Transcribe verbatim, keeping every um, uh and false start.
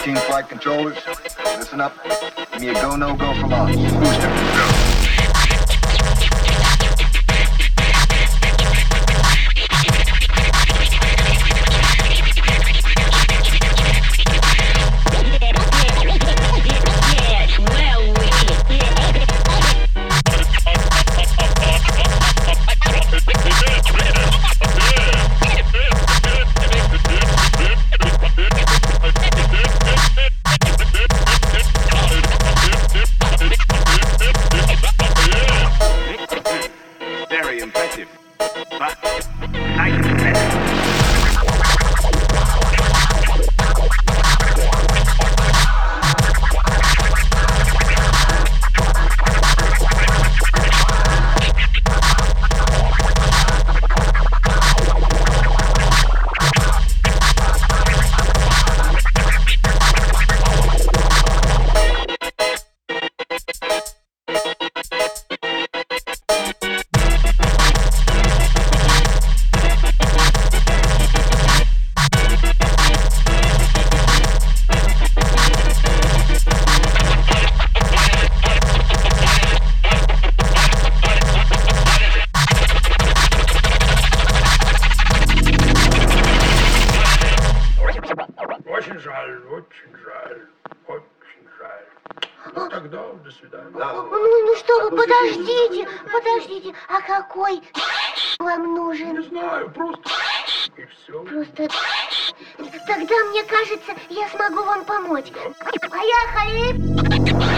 Team flight controllers, listen up. Give me a go, no go for launch. Booster, go. Very impressive, but nice message. Очень жаль, очень жаль, очень жаль. Ну тогда до свидания. Ну, ну что вы, подождите, подождите. А какой вам нужен? Не знаю, просто и все. Просто тогда, мне кажется, я смогу вам помочь. Поехали!